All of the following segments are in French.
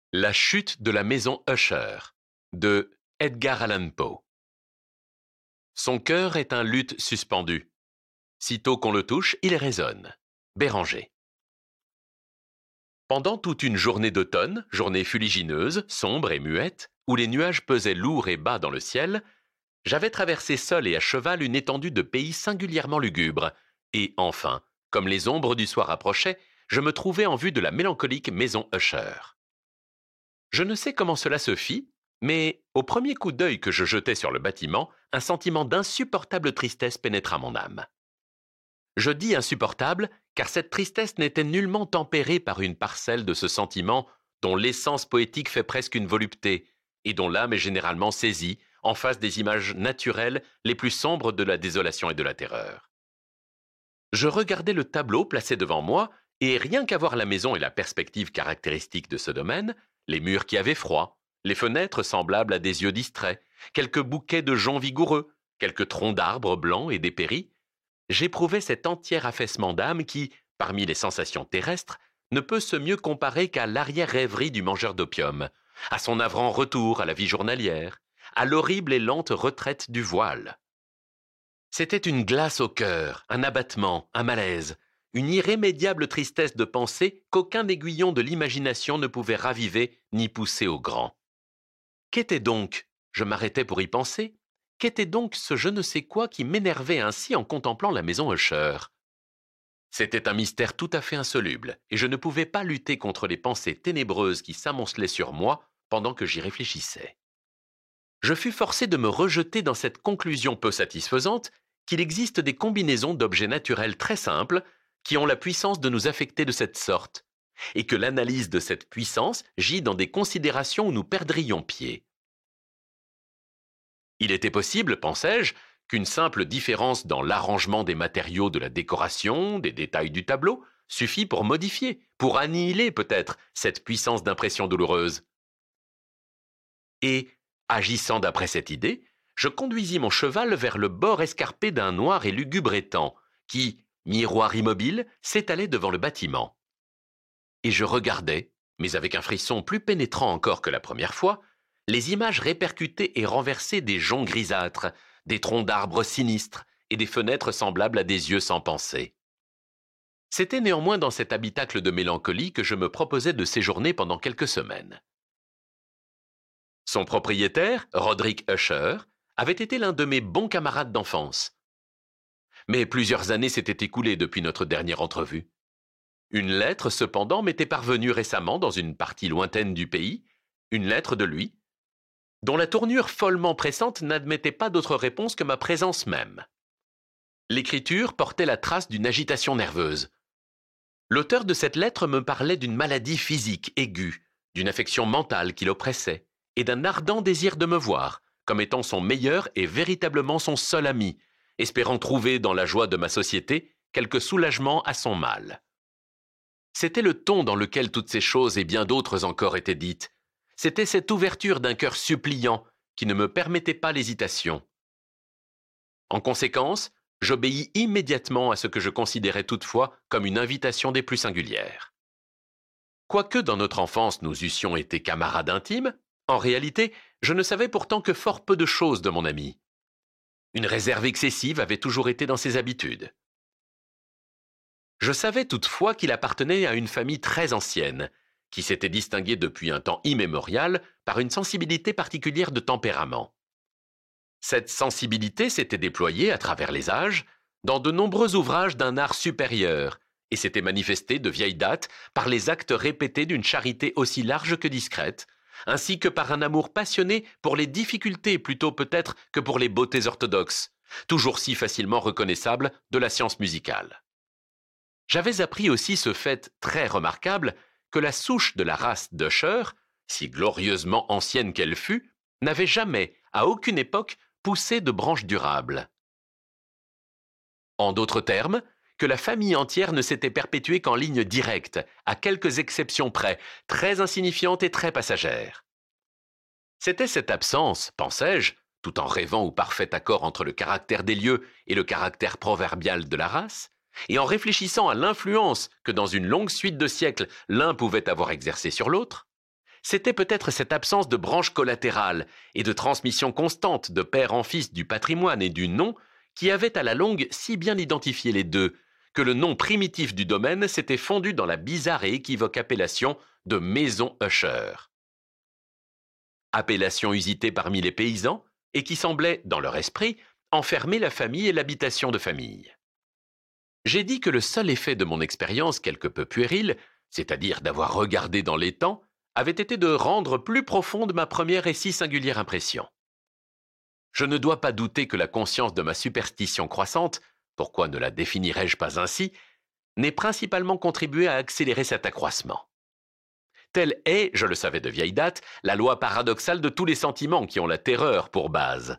La chute de la maison Usher de Edgar Allan Poe. Son cœur est un luth suspendu. Sitôt qu'on le touche, il résonne. Béranger. Pendant toute une journée d'automne, journée fuligineuse, sombre et muette, où les nuages pesaient lourds et bas dans le ciel, j'avais traversé seul et à cheval une étendue de pays singulièrement lugubre, et enfin, comme les ombres du soir approchaient, je me trouvais en vue de la mélancolique maison Usher. Je ne sais comment cela se fit, mais au premier coup d'œil que je jetai sur le bâtiment, un sentiment d'insupportable tristesse pénétra mon âme. Je dis insupportable, car cette tristesse n'était nullement tempérée par une parcelle de ce sentiment dont l'essence poétique fait presque une volupté, et dont l'âme est généralement saisie en face des images naturelles les plus sombres de la désolation et de la terreur. Je regardais le tableau placé devant moi, et rien qu'à voir la maison et la perspective caractéristique de ce domaine, les murs qui avaient froid, les fenêtres semblables à des yeux distraits, quelques bouquets de joncs vigoureux, quelques troncs d'arbres blancs et dépéris, j'éprouvais cet entier affaissement d'âme qui, parmi les sensations terrestres, ne peut se mieux comparer qu'à l'arrière-rêverie du mangeur d'opium, à son navrant retour à la vie journalière, à l'horrible et lente retraite du voile. C'était une glace au cœur, un abattement, un malaise, une irrémédiable tristesse de pensée qu'aucun aiguillon de l'imagination ne pouvait raviver ni pousser au grand. Qu'était donc, je m'arrêtais pour y penser, qu'était donc ce je ne sais quoi qui m'énervait ainsi en contemplant la maison Usher? C'était un mystère tout à fait insoluble, et je ne pouvais pas lutter contre les pensées ténébreuses qui s'amoncelaient sur moi pendant que j'y réfléchissais. Je fus forcé de me rejeter dans cette conclusion peu satisfaisante qu'il existe des combinaisons d'objets naturels très simples qui ont la puissance de nous affecter de cette sorte, et que l'analyse de cette puissance gît dans des considérations où nous perdrions pied. Il était possible, pensais-je, qu'une simple différence dans l'arrangement des matériaux de la décoration, des détails du tableau, suffit pour modifier, pour annihiler peut-être cette puissance d'impression douloureuse. Et, agissant d'après cette idée, je conduisis mon cheval vers le bord escarpé d'un noir et lugubre étang, qui, miroir immobile, s'étalait devant le bâtiment. Et je regardais, mais avec un frisson plus pénétrant encore que la première fois, les images répercutées et renversées des joncs grisâtres, des troncs d'arbres sinistres et des fenêtres semblables à des yeux sans pensée. C'était néanmoins dans cet habitacle de mélancolie que je me proposais de séjourner pendant quelques semaines. Son propriétaire, Roderick Usher, avait été l'un de mes bons camarades d'enfance. Mais plusieurs années s'étaient écoulées depuis notre dernière entrevue. Une lettre, cependant, m'était parvenue récemment dans une partie lointaine du pays, une lettre de lui, dont la tournure follement pressante n'admettait pas d'autre réponse que ma présence même. L'écriture portait la trace d'une agitation nerveuse. L'auteur de cette lettre me parlait d'une maladie physique aiguë, d'une affection mentale qui l'oppressait, et d'un ardent désir de me voir, comme étant son meilleur et véritablement son seul ami, espérant trouver dans la joie de ma société quelque soulagement à son mal. C'était le ton dans lequel toutes ces choses et bien d'autres encore étaient dites. C'était cette ouverture d'un cœur suppliant qui ne me permettait pas l'hésitation. En conséquence, j'obéis immédiatement à ce que je considérais toutefois comme une invitation des plus singulières. Quoique dans notre enfance nous eussions été camarades intimes, en réalité, je ne savais pourtant que fort peu de choses de mon ami. Une réserve excessive avait toujours été dans ses habitudes. Je savais toutefois qu'il appartenait à une famille très ancienne, qui s'était distinguée depuis un temps immémorial par une sensibilité particulière de tempérament. Cette sensibilité s'était déployée à travers les âges dans de nombreux ouvrages d'un art supérieur et s'était manifestée de vieille date par les actes répétés d'une charité aussi large que discrète, ainsi que par un amour passionné pour les difficultés plutôt peut-être que pour les beautés orthodoxes, toujours si facilement reconnaissables de la science musicale. J'avais appris aussi ce fait très remarquable que la souche de la race d'Usher, si glorieusement ancienne qu'elle fût, n'avait jamais, à aucune époque, poussé de branches durables. En d'autres termes, que la famille entière ne s'était perpétuée qu'en ligne directe, à quelques exceptions près, très insignifiantes et très passagères. C'était cette absence, pensais-je, tout en rêvant au parfait accord entre le caractère des lieux et le caractère proverbial de la race, et en réfléchissant à l'influence que dans une longue suite de siècles l'un pouvait avoir exercée sur l'autre, c'était peut-être cette absence de branche collatérale et de transmission constante de père en fils du patrimoine et du nom qui avait à la longue si bien identifié les deux, que le nom primitif du domaine s'était fondu dans la bizarre et équivoque appellation de maison Usher. Appellation usitée parmi les paysans et qui semblait, dans leur esprit, enfermer la famille et l'habitation de famille. J'ai dit que le seul effet de mon expérience quelque peu puérile, c'est-à-dire d'avoir regardé dans les temps, avait été de rendre plus profonde ma première et si singulière impression. Je ne dois pas douter que la conscience de ma superstition croissante, pourquoi ne la définirais-je pas ainsi, n'ait principalement contribué à accélérer cet accroissement. Telle est, je le savais de vieille date, la loi paradoxale de tous les sentiments qui ont la terreur pour base.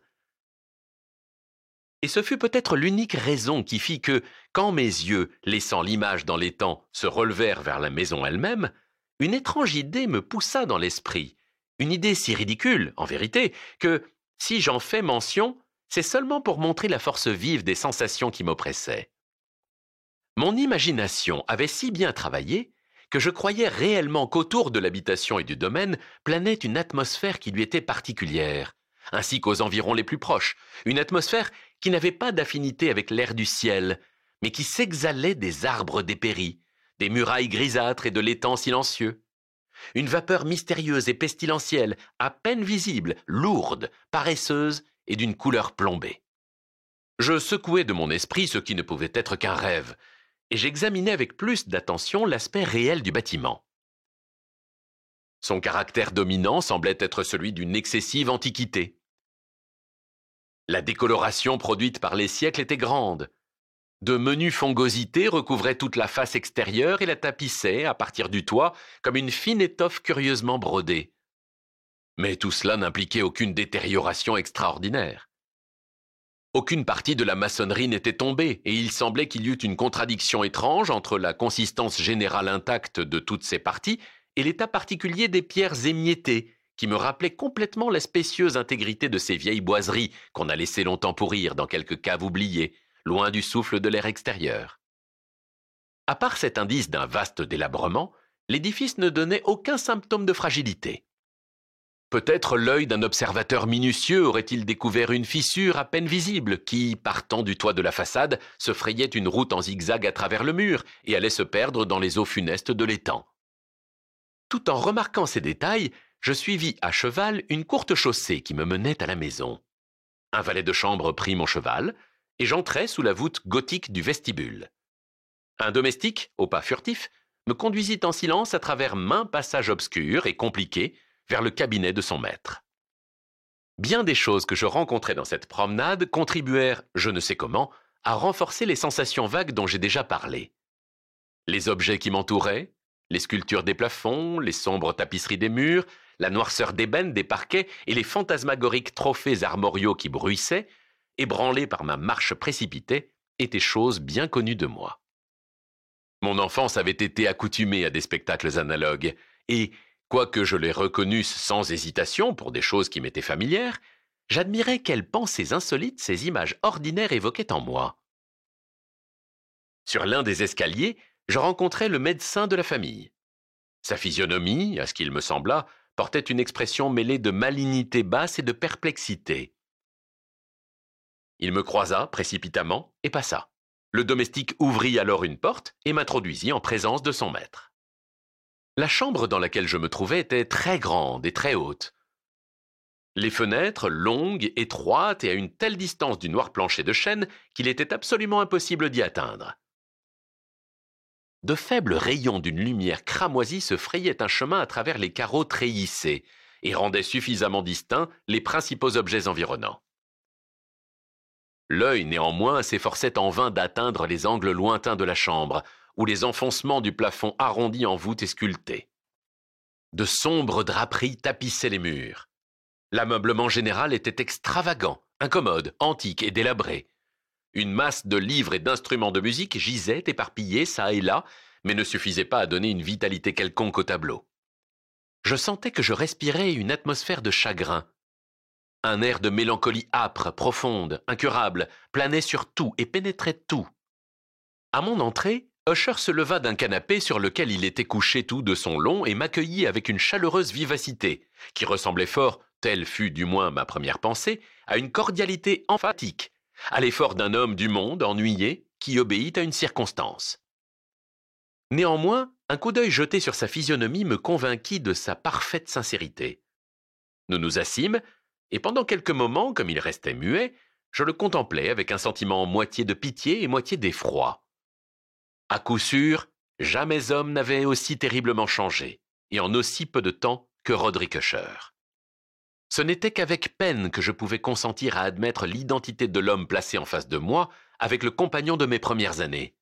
Et ce fut peut-être l'unique raison qui fit que, quand mes yeux, laissant l'image dans les temps, se relevèrent vers la maison elle-même, une étrange idée me poussa dans l'esprit, une idée si ridicule, en vérité, que, si j'en fais mention, c'est seulement pour montrer la force vive des sensations qui m'oppressaient. Mon imagination avait si bien travaillé que je croyais réellement qu'autour de l'habitation et du domaine planait une atmosphère qui lui était particulière, ainsi qu'aux environs les plus proches, une atmosphère qui n'avait pas d'affinité avec l'air du ciel, mais qui s'exhalait des arbres dépéris, des murailles grisâtres et de l'étang silencieux. Une vapeur mystérieuse et pestilentielle, à peine visible, lourde, paresseuse et d'une couleur plombée. Je secouai de mon esprit ce qui ne pouvait être qu'un rêve, et j'examinai avec plus d'attention l'aspect réel du bâtiment. Son caractère dominant semblait être celui d'une excessive antiquité. La décoloration produite par les siècles était grande. De menues fongosités recouvraient toute la face extérieure et la tapissaient, à partir du toit, comme une fine étoffe curieusement brodée. Mais tout cela n'impliquait aucune détérioration extraordinaire. Aucune partie de la maçonnerie n'était tombée, et il semblait qu'il y eût une contradiction étrange entre la consistance générale intacte de toutes ces parties et l'état particulier des pierres émiettées, qui me rappelait complètement la spécieuse intégrité de ces vieilles boiseries qu'on a laissé longtemps pourrir dans quelque cave oubliée, loin du souffle de l'air extérieur. À part cet indice d'un vaste délabrement, l'édifice ne donnait aucun symptôme de fragilité. Peut-être l'œil d'un observateur minutieux aurait-il découvert une fissure à peine visible qui, partant du toit de la façade, se frayait une route en zigzag à travers le mur et allait se perdre dans les eaux funestes de l'étang. Tout en remarquant ces détails, je suivis à cheval une courte chaussée qui me menait à la maison. Un valet de chambre prit mon cheval, et j'entrai sous la voûte gothique du vestibule. Un domestique, au pas furtif, me conduisit en silence à travers maints passages obscurs et compliqués vers le cabinet de son maître. Bien des choses que je rencontrai dans cette promenade contribuèrent, je ne sais comment, à renforcer les sensations vagues dont j'ai déjà parlé. Les objets qui m'entouraient, les sculptures des plafonds, les sombres tapisseries des murs, la noirceur d'ébène des parquets et les fantasmagoriques trophées armoriaux qui bruissaient, ébranlés par ma marche précipitée, étaient choses bien connues de moi. Mon enfance avait été accoutumée à des spectacles analogues, et, quoique je les reconnusse sans hésitation pour des choses qui m'étaient familières, j'admirais quelles pensées insolites ces images ordinaires évoquaient en moi. Sur l'un des escaliers, je rencontrai le médecin de la famille. Sa physionomie, à ce qu'il me sembla, portait une expression mêlée de malignité basse et de perplexité. Il me croisa précipitamment et passa. Le domestique ouvrit alors une porte et m'introduisit en présence de son maître. La chambre dans laquelle je me trouvais était très grande et très haute. Les fenêtres, longues, étroites et à une telle distance du noir plancher de chêne qu'il était absolument impossible d'y atteindre. De faibles rayons d'une lumière cramoisie se frayaient un chemin à travers les carreaux treillissés et rendaient suffisamment distincts les principaux objets environnants. L'œil, néanmoins, s'efforçait en vain d'atteindre les angles lointains de la chambre, ou les enfoncements du plafond arrondi en voûte et sculpté. De sombres draperies tapissaient les murs. L'ameublement général était extravagant, incommode, antique et délabré. Une masse de livres et d'instruments de musique gisait éparpillés çà et là, mais ne suffisait pas à donner une vitalité quelconque au tableau. Je sentais que je respirais une atmosphère de chagrin. Un air de mélancolie âpre, profonde, incurable, planait sur tout et pénétrait tout. À mon entrée, Usher se leva d'un canapé sur lequel il était couché tout de son long et m'accueillit avec une chaleureuse vivacité, qui ressemblait fort, telle fut du moins ma première pensée, à une cordialité emphatique, à l'effort d'un homme du monde ennuyé qui obéit à une circonstance. Néanmoins, un coup d'œil jeté sur sa physionomie me convainquit de sa parfaite sincérité. Nous nous assîmes, et pendant quelques moments, comme il restait muet, je le contemplais avec un sentiment moitié de pitié et moitié d'effroi. À coup sûr, jamais homme n'avait aussi terriblement changé, et en aussi peu de temps que Roderick Usher. Ce n'était qu'avec peine que je pouvais consentir à admettre l'identité de l'homme placé en face de moi avec le compagnon de mes premières années.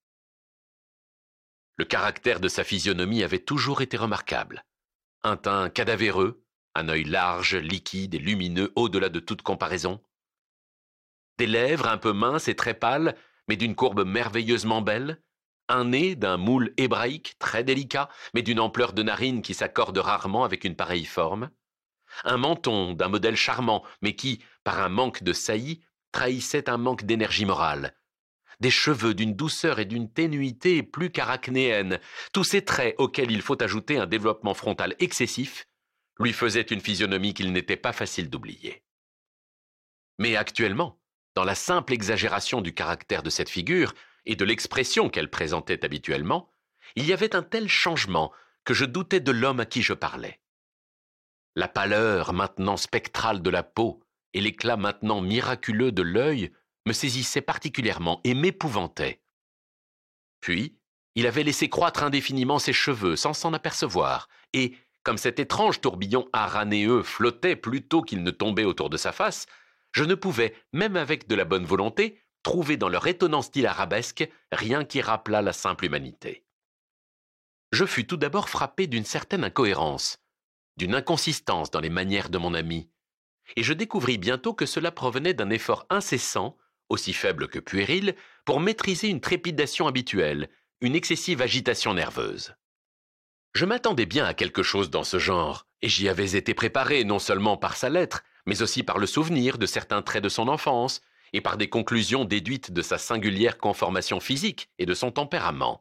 Le caractère de sa physionomie avait toujours été remarquable. Un teint cadavéreux, un œil large, liquide et lumineux au-delà de toute comparaison. Des lèvres un peu minces et très pâles, mais d'une courbe merveilleusement belle. Un nez d'un moule hébraïque très délicat, mais d'une ampleur de narine qui s'accorde rarement avec une pareille forme. Un menton d'un modèle charmant, mais qui, par un manque de saillie, trahissait un manque d'énergie morale. Des cheveux d'une douceur et d'une ténuité plus qu'arachnéenne, tous ces traits auxquels il faut ajouter un développement frontal excessif, lui faisaient une physionomie qu'il n'était pas facile d'oublier. Mais actuellement, dans la simple exagération du caractère de cette figure et de l'expression qu'elle présentait habituellement, il y avait un tel changement que je doutais de l'homme à qui je parlais. La pâleur maintenant spectrale de la peau et l'éclat maintenant miraculeux de l'œil me saisissaient particulièrement et m'épouvantaient. Puis, il avait laissé croître indéfiniment ses cheveux sans s'en apercevoir, et, comme cet étrange tourbillon aranéeux flottait plutôt qu'il ne tombait autour de sa face, je ne pouvais, même avec de la bonne volonté, trouver dans leur étonnant style arabesque rien qui rappelât la simple humanité. Je fus tout d'abord frappé d'une certaine incohérence, d'une inconsistance dans les manières de mon ami, et je découvris bientôt que cela provenait d'un effort incessant, aussi faible que puéril, pour maîtriser une trépidation habituelle, une excessive agitation nerveuse. Je m'attendais bien à quelque chose dans ce genre, et j'y avais été préparé non seulement par sa lettre, mais aussi par le souvenir de certains traits de son enfance, et par des conclusions déduites de sa singulière conformation physique et de son tempérament.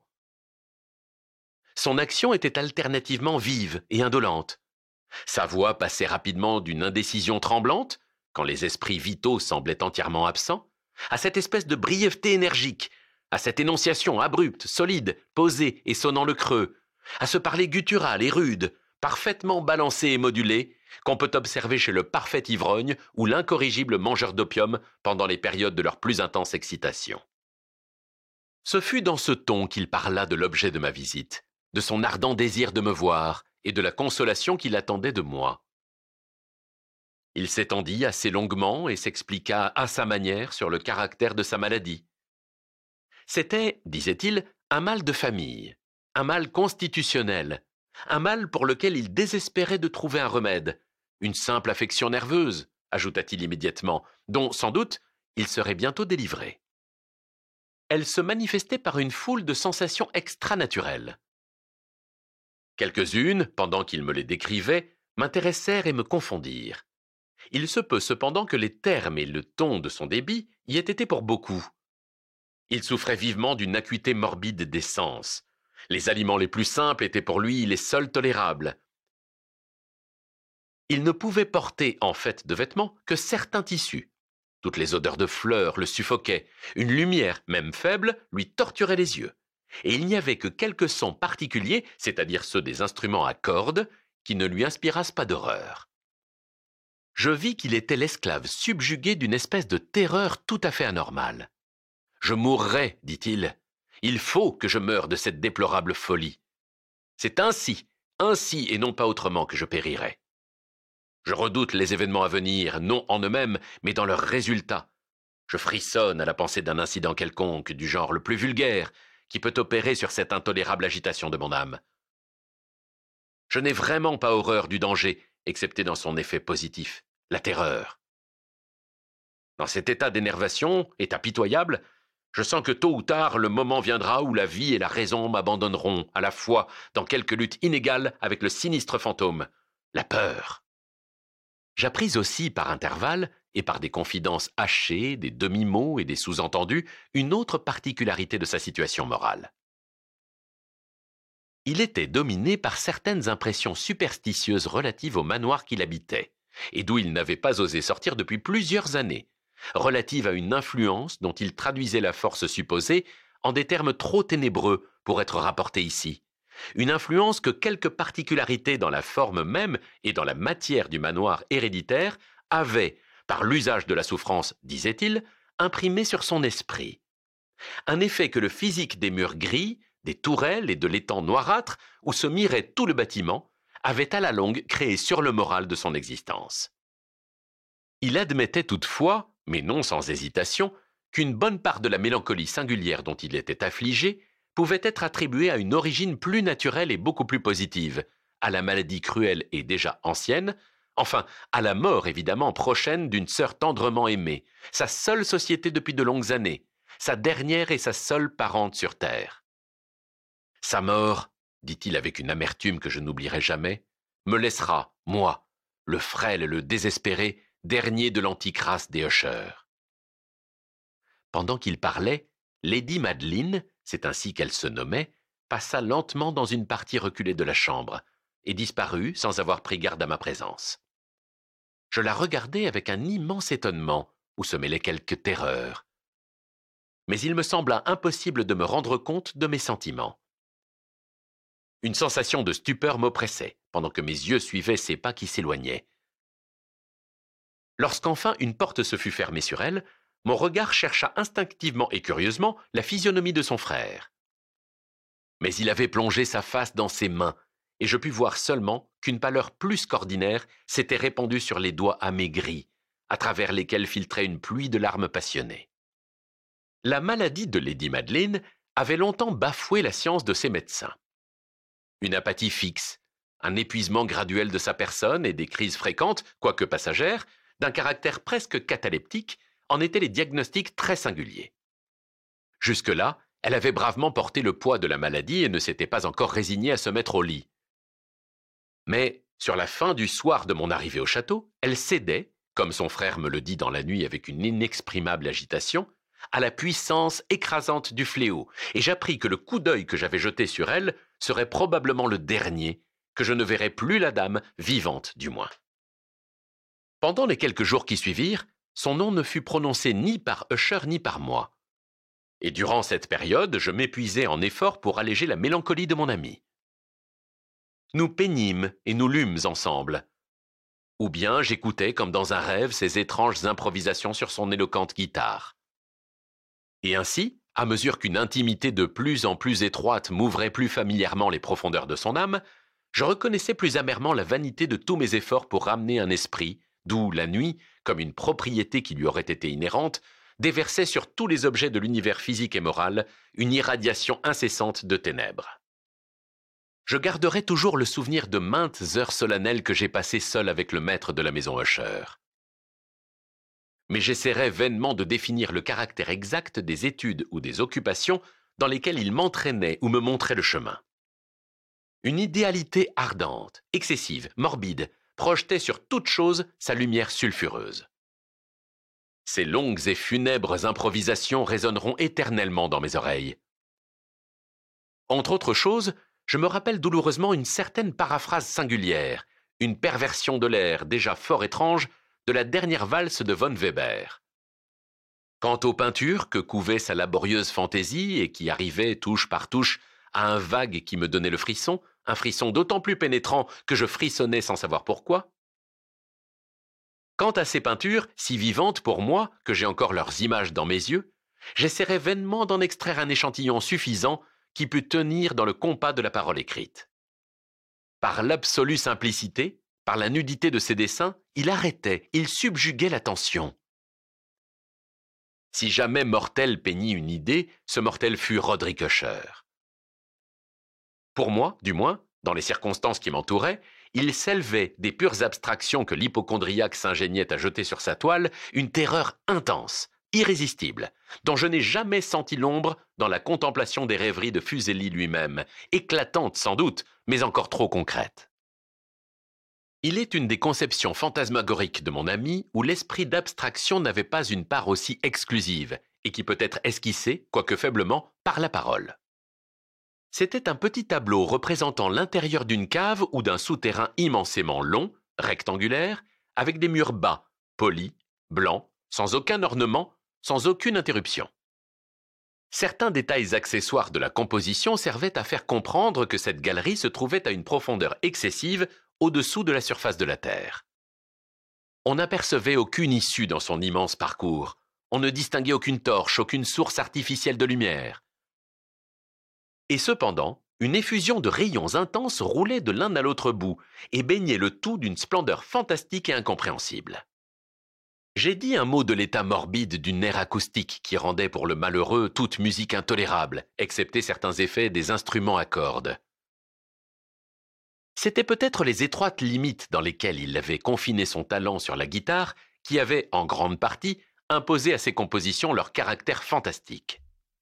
Son action était alternativement vive et indolente. Sa voix passait rapidement d'une indécision tremblante, quand les esprits vitaux semblaient entièrement absents, à cette espèce de brièveté énergique, à cette énonciation abrupte, solide, posée et sonnant le creux, à ce parler guttural et rude, parfaitement balancé et modulé, qu'on peut observer chez le parfait ivrogne ou l'incorrigible mangeur d'opium pendant les périodes de leur plus intense excitation. Ce fut dans ce ton qu'il parla de l'objet de ma visite, de son ardent désir de me voir et de la consolation qu'il attendait de moi. Il s'étendit assez longuement et s'expliqua à sa manière sur le caractère de sa maladie. C'était, disait-il, un mal de famille, un mal constitutionnel, un mal pour lequel il désespérait de trouver un remède, une simple affection nerveuse, ajouta-t-il immédiatement, dont, sans doute, il serait bientôt délivré. Elle se manifestait par une foule de sensations extranaturelles. Quelques-unes, pendant qu'il me les décrivait, m'intéressèrent et me confondirent. Il se peut cependant que les termes et le ton de son débit y aient été pour beaucoup. Il souffrait vivement d'une acuité morbide des sens. Les aliments les plus simples étaient pour lui les seuls tolérables. Il ne pouvait porter, en fait, de vêtements que certains tissus. Toutes les odeurs de fleurs le suffoquaient. Une lumière, même faible, lui torturait les yeux. Et il n'y avait que quelques sons particuliers, c'est-à-dire ceux des instruments à cordes, qui ne lui inspirassent pas d'horreur. Je vis qu'il était l'esclave subjugué d'une espèce de terreur tout à fait anormale. « Je mourrai, dit-il. Il faut que je meure de cette déplorable folie. C'est ainsi et non pas autrement que je périrai. Je redoute les événements à venir, non en eux-mêmes, mais dans leurs résultats. Je frissonne à la pensée d'un incident quelconque, du genre le plus vulgaire, qui peut opérer sur cette intolérable agitation de mon âme. Je n'ai vraiment pas horreur du danger, excepté dans son effet positif, la terreur. Dans cet état d'énervation, état pitoyable, je sens que tôt ou tard le moment viendra où la vie et la raison m'abandonneront à la fois dans quelque lutte inégale avec le sinistre fantôme, la peur. J'appris aussi par intervalles et par des confidences hachées, des demi-mots et des sous-entendus, une autre particularité de sa situation morale. Il était dominé par certaines impressions superstitieuses relatives au manoir qu'il habitait, et d'où il n'avait pas osé sortir depuis plusieurs années, relatives à une influence dont il traduisait la force supposée en des termes trop ténébreux pour être rapportés ici. Une influence que quelques particularités dans la forme même et dans la matière du manoir héréditaire avaient, par l'usage de la souffrance, disait-il, imprimé sur son esprit. Un effet que le physique des murs gris, des tourelles et de l'étang noirâtre, où se mirait tout le bâtiment, avait à la longue créé sur le moral de son existence. Il admettait toutefois, mais non sans hésitation, qu'une bonne part de la mélancolie singulière dont il était affligé pouvait être attribuée à une origine plus naturelle et beaucoup plus positive, à la maladie cruelle et déjà ancienne, enfin, à la mort évidemment prochaine d'une sœur tendrement aimée, sa seule société depuis de longues années, sa dernière et sa seule parente sur terre. Sa mort, dit-il avec une amertume que je n'oublierai jamais, me laissera, moi, le frêle et le désespéré, dernier de l'antique race des Usher. Pendant qu'il parlait, Lady Madeline, c'est ainsi qu'elle se nommait, passa lentement dans une partie reculée de la chambre et disparut sans avoir pris garde à ma présence. Je la regardai avec un immense étonnement où se mêlait quelque terreur. Mais il me sembla impossible de me rendre compte de mes sentiments. Une sensation de stupeur m'oppressait pendant que mes yeux suivaient ses pas qui s'éloignaient. Lorsqu'enfin une porte se fut fermée sur elle, mon regard chercha instinctivement et curieusement la physionomie de son frère. Mais il avait plongé sa face dans ses mains, et je pus voir seulement qu'une pâleur plus qu'ordinaire s'était répandue sur les doigts amaigris, à travers lesquels filtrait une pluie de larmes passionnées. La maladie de Lady Madeline avait longtemps bafoué la science de ses médecins. Une apathie fixe, un épuisement graduel de sa personne et des crises fréquentes, quoique passagères, d'un caractère presque cataleptique, en étaient les diagnostics très singuliers. Jusque-là, elle avait bravement porté le poids de la maladie et ne s'était pas encore résignée à se mettre au lit. Mais, sur la fin du soir de mon arrivée au château, elle cédait, comme son frère me le dit dans la nuit avec une inexprimable agitation, à la puissance écrasante du fléau, et j'appris que le coup d'œil que j'avais jeté sur elle serait probablement le dernier, que je ne verrais plus la dame, vivante du moins. Pendant les quelques jours qui suivirent, son nom ne fut prononcé ni par Usher ni par moi. Et durant cette période, je m'épuisais en efforts pour alléger la mélancolie de mon ami. Nous peignîmes et nous lûmes ensemble. Ou bien j'écoutais comme dans un rêve ses étranges improvisations sur son éloquente guitare. Et ainsi, à mesure qu'une intimité de plus en plus étroite m'ouvrait plus familièrement les profondeurs de son âme, je reconnaissais plus amèrement la vanité de tous mes efforts pour ramener un esprit, d'où la nuit, comme une propriété qui lui aurait été inhérente, déversait sur tous les objets de l'univers physique et moral une irradiation incessante de ténèbres. Je garderai toujours le souvenir de maintes heures solennelles que j'ai passées seul avec le maître de la maison Usher. Mais j'essaierai vainement de définir le caractère exact des études ou des occupations dans lesquelles il m'entraînait ou me montrait le chemin. Une idéalité ardente, excessive, morbide, projetait sur toute chose sa lumière sulfureuse. Ces longues et funèbres improvisations résonneront éternellement dans mes oreilles. Entre autres choses, je me rappelle douloureusement une certaine paraphrase singulière, une perversion de l'air déjà fort étrange de la dernière valse de von Weber. Quant aux peintures que couvait sa laborieuse fantaisie et qui arrivaient touche par touche à un vague qui me donnait le frisson, un frisson d'autant plus pénétrant que je frissonnais sans savoir pourquoi. Quant à ces peintures, si vivantes pour moi que j'ai encore leurs images dans mes yeux, j'essaierai vainement d'en extraire un échantillon suffisant qui pût tenir dans le compas de la parole écrite. Par l'absolue simplicité, par la nudité de ses dessins, il arrêtait, il subjuguait l'attention. Si jamais mortel peignit une idée, ce mortel fut Roderick Usher. Pour moi, du moins, dans les circonstances qui m'entouraient, il s'élevait des pures abstractions que l'hypocondriaque s'ingéniait à jeter sur sa toile une terreur intense, irrésistible, dont je n'ai jamais senti l'ombre dans la contemplation des rêveries de Fuseli lui-même, éclatantes sans doute, mais encore trop concrètes. Il est une des conceptions fantasmagoriques de mon ami où l'esprit d'abstraction n'avait pas une part aussi exclusive et qui peut être esquissée, quoique faiblement, par la parole. C'était un petit tableau représentant l'intérieur d'une cave ou d'un souterrain immensément long, rectangulaire, avec des murs bas, polis, blancs, sans aucun ornement, sans aucune interruption. Certains détails accessoires de la composition servaient à faire comprendre que cette galerie se trouvait à une profondeur excessive au-dessous de la surface de la Terre. On n'apercevait aucune issue dans son immense parcours. On ne distinguait aucune torche, aucune source artificielle de lumière. Et cependant, une effusion de rayons intenses roulait de l'un à l'autre bout et baignait le tout d'une splendeur fantastique et incompréhensible. J'ai dit un mot de l'état morbide d'une aire acoustique qui rendait pour le malheureux toute musique intolérable, excepté certains effets des instruments à cordes. C'étaient peut-être les étroites limites dans lesquelles il avait confiné son talent sur la guitare qui avaient, en grande partie, imposé à ses compositions leur caractère fantastique.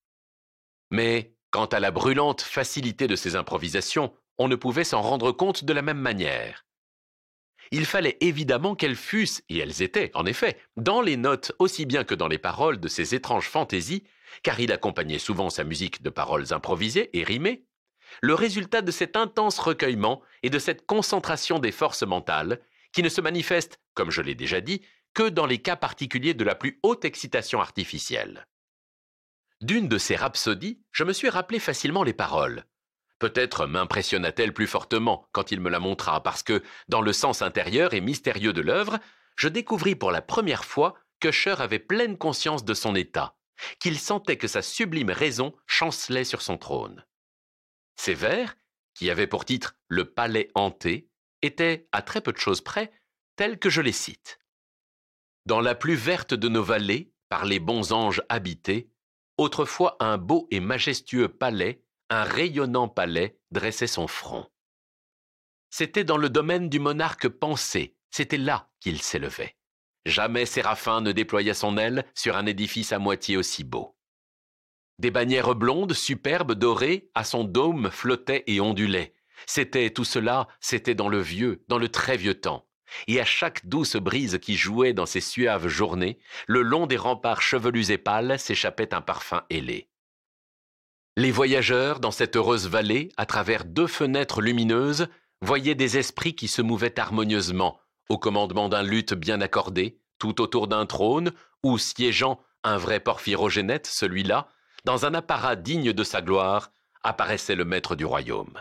Mais, quant à la brûlante facilité de ses improvisations, on ne pouvait s'en rendre compte de la même manière. Il fallait évidemment qu'elles fussent, et elles étaient, en effet, dans les notes aussi bien que dans les paroles de ces étranges fantaisies, car il accompagnait souvent sa musique de paroles improvisées et rimées, le résultat de cet intense recueillement et de cette concentration des forces mentales, qui ne se manifestent, comme je l'ai déjà dit, que dans les cas particuliers de la plus haute excitation artificielle. D'une de ces rhapsodies, je me suis rappelé facilement les paroles. Peut-être m'impressionna-t-elle plus fortement quand il me la montra, parce que, dans le sens intérieur et mystérieux de l'œuvre, je découvris pour la première fois qu'Usher avait pleine conscience de son état, qu'il sentait que sa sublime raison chancelait sur son trône. Ces vers, qui avaient pour titre « Le palais hanté », étaient, à très peu de choses près, tels que je les cite. Dans la plus verte de nos vallées, par les bons anges habités, autrefois un beau et majestueux palais, un rayonnant palais, dressait son front. C'était dans le domaine du monarque Pensée, c'était là qu'il s'élevait. Jamais Séraphin ne déploya son aile sur un édifice à moitié aussi beau. Des bannières blondes, superbes, dorées, à son dôme flottaient et ondulaient. Tout cela, c'était dans le très vieux temps. Et à chaque douce brise qui jouait dans ces suaves journées, le long des remparts chevelus et pâles s'échappait un parfum ailé. Les voyageurs, dans cette heureuse vallée, à travers 2 fenêtres lumineuses, voyaient des esprits qui se mouvaient harmonieusement, au commandement d'un luth bien accordé, tout autour d'un trône, où siégeant un vrai Porphyrogénète, celui-là, dans un apparat digne de sa gloire, apparaissait le maître du royaume.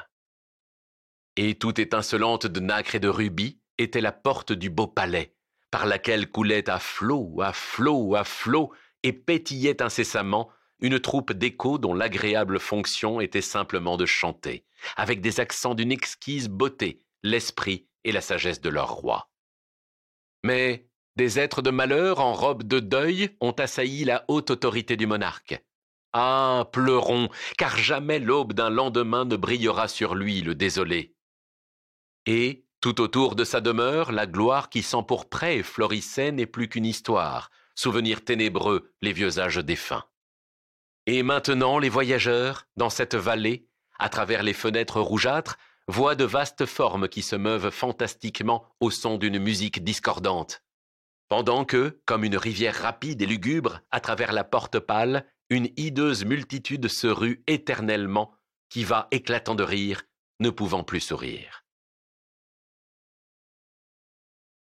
Et toute étincelante de nacre et de rubis était la porte du beau palais, par laquelle coulait à flots, à flots, à flots, et pétillait incessamment une troupe d'échos dont l'agréable fonction était simplement de chanter, avec des accents d'une exquise beauté, l'esprit et la sagesse de leur roi. Mais des êtres de malheur en robe de deuil ont assailli la haute autorité du monarque. Ah, pleurons, car jamais l'aube d'un lendemain ne brillera sur lui, le désolé. Et, tout autour de sa demeure, la gloire qui s'empourprait et florissait n'est plus qu'une histoire, souvenir ténébreux, les vieux âges défunts. Et maintenant, les voyageurs, dans cette vallée, à travers les fenêtres rougeâtres, voient de vastes formes qui se meuvent fantastiquement au son d'une musique discordante. Pendant que, comme une rivière rapide et lugubre, à travers la porte pâle, une hideuse multitude se rue éternellement, qui va éclatant de rire, ne pouvant plus sourire.